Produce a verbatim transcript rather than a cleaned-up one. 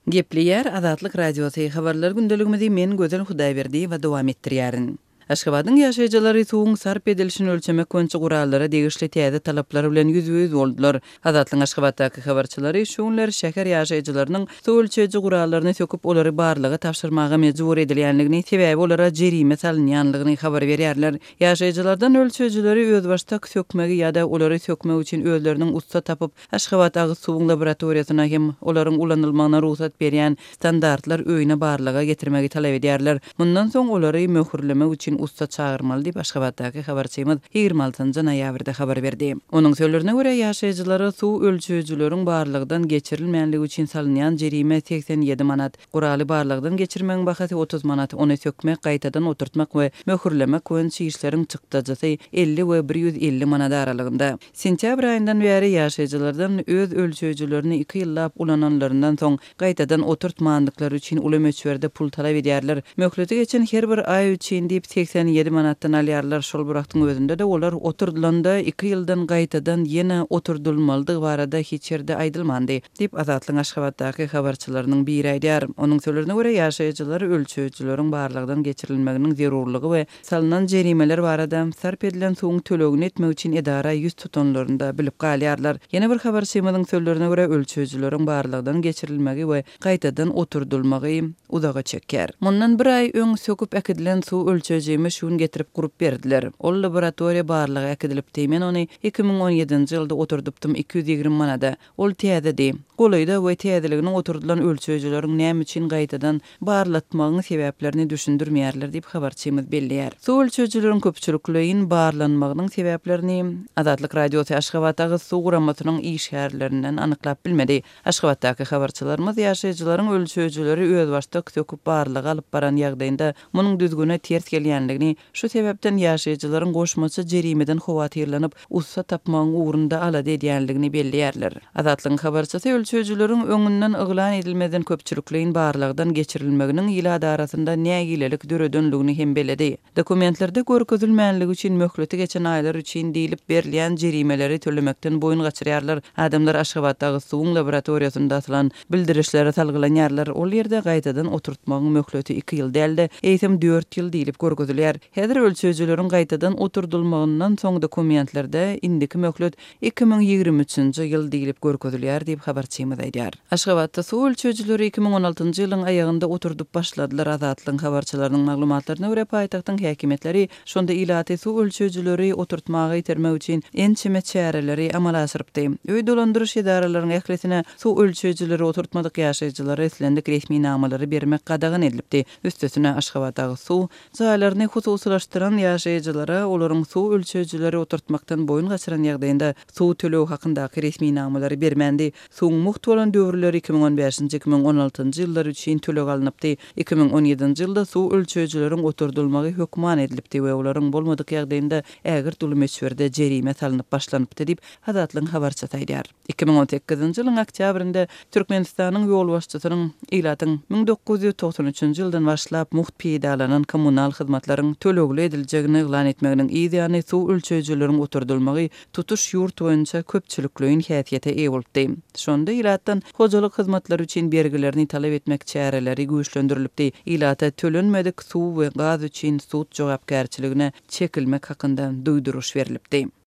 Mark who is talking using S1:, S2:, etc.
S1: Gepli yer Azatlyk radiosu habarlar gündeligimizi men Gözel Hudaýberdi we dowam etdirýärin. Aşgabatyň ýaşaýjylary suwuň sarp edilişini ölçemek boýunça gurallara degişli täze talaplary bilen ýüz-ýüz boldular. Azatlyň Aşgabatdaky habarçylary şuňlar şäher ýaşaýjylarynyň suw ölçeji gurallaryny söküp olary barlyga tapşyrmaga mejbur edilýänligini sebäbi olara jerime salynýanlygyny habar berýärler. Ýaşaýjylardan ölçejileri öz başda sökmegi ýa-da olary sökmek üçin özleriniň usta tapyp Aşgabatdaky suwuň laboratoriýasyna hem olaryň ulanylmagyna ruhsat berýän standartlar öýüne barlyga getirmegi talap edýärler. Mundan soň olary möhürlemek üçin usta çağırmaly diýip Aşgabatdaky habarçymyz ýygrima altynjy noýabrda habar berdi. Onuň sözlerine görä ýaşaýjylary suw ölçüjüleriň barlygdan geçirilmänligi üçin salynýan jerime seksen ýedi manat, guraly barlygdan geçirmeň bahasy otuz manat, ony sökmek, gaýtadan oturtmak we möhürlemek boýunça işleriň çykdajasy elli we bir ýüz elli manat aralygynda. Sentýabr aýyndan bäri ýaşaýjylardan öz ölçüjülerini iki ýyllap ulananlaryndan soň gaýtadan oturtmandyklary üçin uly möçberde pul talap edýärler. Möhleti geçen her bir ay üçin diýip seksen ýedi manatdan alýarlar. Şol buraktyň özünde de olar oturdylanda iki ýyldan gaýtadan ýene oturdulmalydygy barada hiç ýerde aýdylmandy diýip Azatlyň Aşgabatdaky habarçylarynyň biri aýdýar. Onuň sözlerine görä ýaşaýjylar ölçüjüleriň barlygdan geçirilmeginiň zerurlygy we salynan jerimeler barada sarp edilen suwuň tölegini etmek üçin edara ýüz tutanlarynda bilip galýarlar. Ýene bir habarçymyzyň sözlerine görä ölçüjüleriň barlygdan geçirilmegi we gaýtadan oturdulmagy uzaga çeker. Mundan bir ay öň söküp äkidilen suw ölçejimi şuň getirip gurup berdiler. Ol laboratoriýa barlygy äkidilipdi. Men ony iki ming on ýedinji ýylda oturdupdym iki ýüz ýigirme manada. Ol täzedi. Golayda we täzeliginiň oturdulan ölçejileriň näme üçin gaýtadan barlatmagyň sebäplerini düşündirmeýärler diýip habarçymyz belliýär. Suw ölçejileriň köpçülikliğin barlanmagynyň sebäplerini Azatlyk radiosu Aşgabatdaky suw guramatynyň işgärlerinden anyklap bilmedi. Aşgabatdaky habarçylarymyz ýaşaýjylaryň ölçejileri öz başda söküp barlyga alyp baran ýagdaýynda munyň düzgüne ters gelýänligini, şu sebäpden ýaşaýjylaryň goşmaça jerimeden howatyrlanyp usta tapmagyň ugrunda alady edýänligini belliýärler. Azatlyň habarçysy ölçejileriň öňünden yglan edilmeden köpçülikliğin barlygdan geçirilmeginiň ýyla arasynda nägilelik döredönligini hem beledi. Dokumentlerde görkezilmänligi üçin möhleti geçen aýlar üçin diýilip berilýän jerimeleri tölemekden boyun gaçyrýarlar. Adamlar Aşgabatdaky suwuň laboratoriýasynda asylan bildirişlere salgylanýarlar. Ol ýerde gaýtadan oturtmagyň möhleti iki ýyl däldi, eýsem dört ýyl diýilip görkezilýär. Häzir ölçejileriň gaýtadan oturdulmagyndan soň dokumentlerde indiki möhlet iki ming ýigirme üçinji ýyl diýilip görkezilýär diýip habarçymyz aýdýar. Aşgabatda suw ölçejileri iki ming on altynjy ýylyň aýagynda oturdup başladylar. Azatlyň habarçylarynyň maglumatlaryna görä paýtagtyň häkimetleri şonda ilaty suw ölçejileri oturtmagy ýetirmek üçin ençime çäreleri amala asyrypdy. Öý dolandyryş edaralarynyň ählisine suw ölçejileri oturtmadyk ýaşaýjylara eslendik resmi namalary bermek gadagyn edilipdi. Üstesine Aşgabatdaky suw jaýlaryny hususlaşdyran ýaşaýjylara olaryň suw ölçejileri oturtmakdan boyun gaçyran ýagdaýynda suw töleg hakyndaky resmi namalary bermändi. Suwuň muht bolan döwürleri iki ming on beşinji iki ming on altynjy ýyllar üçin töleg alınıpdy. iki ming on ýedinji ýylda suw ölçejileriň oturdulmagy hökman edilipdi we olaryň bolmadyk ýagdaýynda ägir dul meçberde jerime salynıp başlanypdy diýip Azatlyň habarçysy aýdýar. iki ming on sekizinji ýylyň oktýabrynda Türkmenistanyň ýol başçysynyň ilatyň ming dokuz ýüz toksan üçinji ýyldan başlap muht peýdalanan kommunal hyzmatlaryň tölegli ediljegini eglan etmeginiň ýa-da suw ölçejileriň oturdulmagy tutuş ýurt boýunça köpçülikliğin häsiýete eýe bolupdy. Şonda ilatdan hojalyk hyzmatlary üçin bergilerini talap etmek çäreleri güýçlendirilipdi. Ilata tölenmedik suw we gaz üçin sud jogapkärçiligine çekilmek hakynda duýduruş berilipdi.